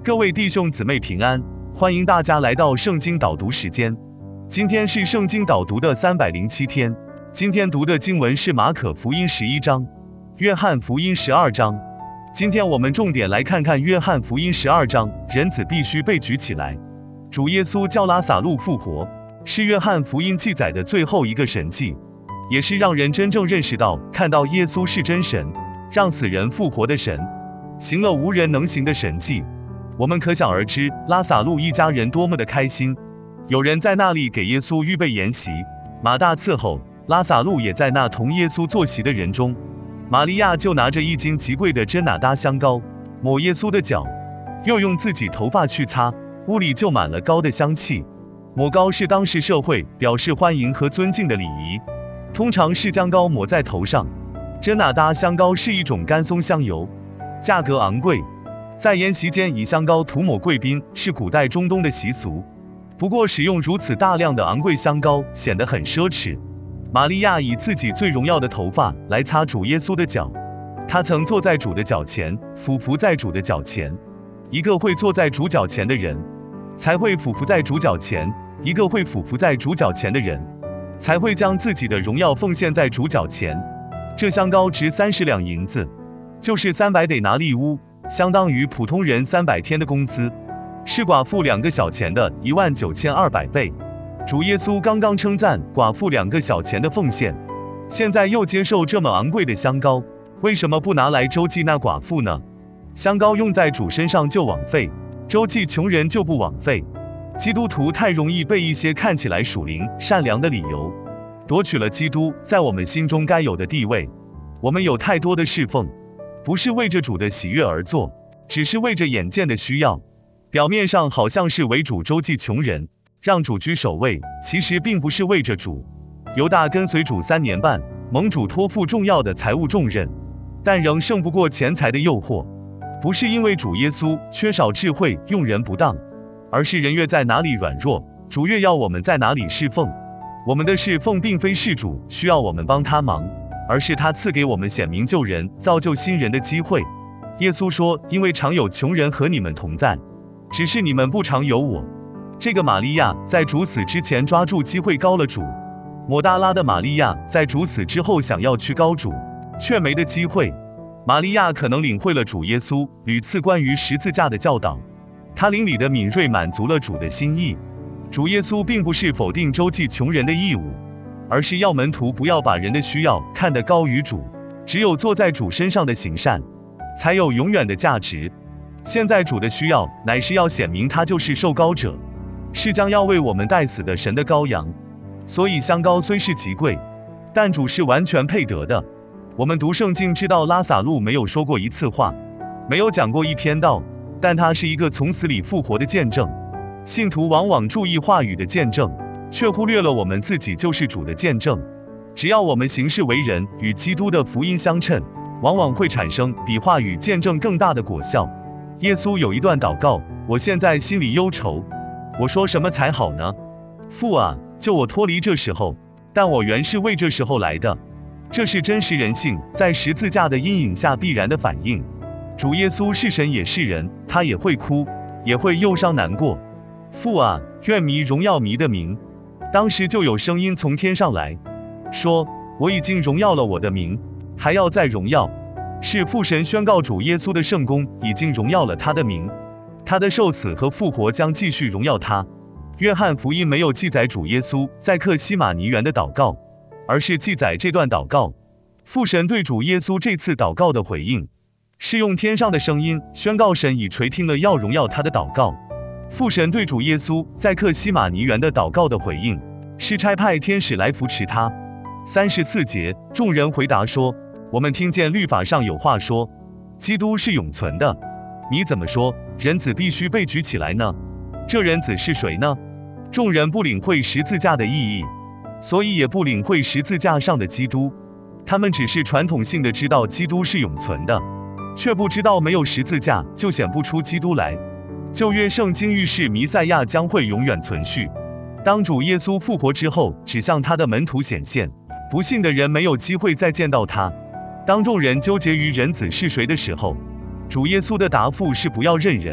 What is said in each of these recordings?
各位弟兄姊妹平安，欢迎大家来到圣经导读时间。今天是圣经导读的307天，今天读的经文是马可福音11章、约翰福音12章。今天我们重点来看看约翰福音12章，人子必须被举起来。主耶稣叫拉撒路复活，是约翰福音记载的最后一个神迹，也是让人真正认识到、看到耶稣是真神，让死人复活的神，行了无人能行的神迹。我们可想而知，拉撒路一家人多么的开心。有人在那里给耶稣预备筵席，马大伺候，拉撒路也在那同耶稣坐席的人中。玛利亚就拿着一斤极贵的真哪搭香膏，抹耶稣的脚，又用自己头发去擦，屋里就满了膏的香气。抹膏是当时社会表示欢迎和尊敬的礼仪，通常是将膏抹在头上。真哪搭香膏是一种干松香油，价格昂贵，在筵席间以香膏涂抹贵宾是古代中东的习俗，不过使用如此大量的昂贵香膏显得很奢侈。玛利亚以自己最荣耀的头发来擦主耶稣的脚，她曾坐在主的脚前，俯伏在主的脚前。一个会坐在主脚前的人，才会俯伏在主脚前；一个会俯伏在主脚前的人，才会将自己的荣耀奉献在主脚前。这香膏值30两银子，就是300得拿利乌，相当于普通人300天的工资，是寡妇2个小钱的19200倍。主耶稣刚刚称赞寡妇2个小钱的奉献，现在又接受这么昂贵的香膏，为什么不拿来周济那寡妇呢？香膏用在主身上就枉费，周济穷人就不枉费。基督徒太容易被一些看起来属灵、善良的理由，夺取了基督在我们心中该有的地位。我们有太多的侍奉，不是为着主的喜悦而做，只是为着眼见的需要。表面上好像是为主周济穷人，让主居首位，其实并不是为着主。犹大跟随主3年半，蒙主托付重要的财务重任，但仍胜不过钱财的诱惑。不是因为主耶稣缺少智慧用人不当，而是人越在哪里软弱，主越要我们在哪里侍奉。我们的侍奉并非是主需要我们帮他忙，而是他赐给我们显明救人、造就新人的机会。耶稣说，因为常有穷人和你们同在，只是你们不常有我。这个玛利亚在主死之前抓住机会膏了主，抹大拉的玛利亚在主死之后想要去膏主，却没的机会。玛利亚可能领会了主耶稣屡次关于十字架的教导，他灵里的敏锐满足了主的心意。主耶稣并不是否定周济穷人的义务，而是要门徒不要把人的需要看得高于主，只有坐在主身上的行善，才有永远的价值。现在主的需要乃是要显明他就是受膏者，是将要为我们代死的神的羔羊。所以香膏虽是极贵，但主是完全配得的。我们读圣经知道拉撒路没有说过一次话，没有讲过一篇道，但他是一个从死里复活的见证。信徒往往注意话语的见证，却忽略了我们自己就是主的见证。只要我们行事为人与基督的福音相称，往往会产生比话语见证更大的果效。耶稣有一段祷告，我现在心里忧愁，我说什么才好呢？父啊，救我脱离这时候，但我原是为这时候来的。这是真实人性在十字架的阴影下必然的反应。主耶稣是神也是人，他也会哭，也会忧伤难过。父啊，愿迷荣耀迷的名。当时就有声音从天上来说，我已经荣耀了我的名，还要再荣耀。是父神宣告主耶稣的圣功已经荣耀了他的名，他的受死和复活将继续荣耀他。约翰福音没有记载主耶稣在客西马尼园的祷告，而是记载这段祷告。父神对主耶稣这次祷告的回应，是用天上的声音宣告神已垂听了要荣耀他的祷告。父神对主耶稣在客西马尼园的祷告的回应，是差派天使来扶持他。34节，众人回答说，我们听见律法上有话说，基督是永存的，你怎么说人子必须被举起来呢？这人子是谁呢？众人不领会十字架的意义，所以也不领会十字架上的基督。他们只是传统性的知道基督是永存的，却不知道没有十字架就显不出基督来。旧约圣经预示弥赛亚将会永远存续，当主耶稣复活之后，只向他的门徒显现，不信的人没有机会再见到他。当众人纠结于人子是谁的时候，主耶稣的答复是不要认人，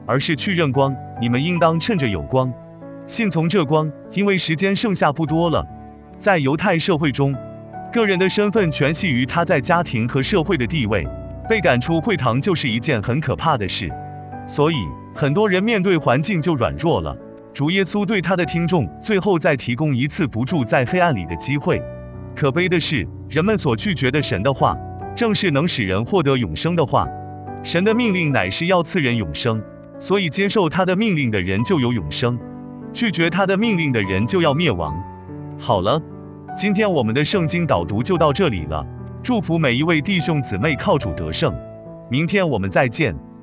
而是去认光。你们应当趁着有光，信从这光，因为时间剩下不多了。在犹太社会中，个人的身份全系于他在家庭和社会的地位，被赶出会堂就是一件很可怕的事。所以，很多人面对环境就软弱了。主耶稣对他的听众最后再提供一次不住在黑暗里的机会。可悲的是，人们所拒绝的神的话，正是能使人获得永生的话。神的命令乃是要赐人永生，所以接受他的命令的人就有永生，拒绝他的命令的人就要灭亡。好了，今天我们的圣经导读就到这里了。祝福每一位弟兄姊妹靠主得胜。明天我们再见。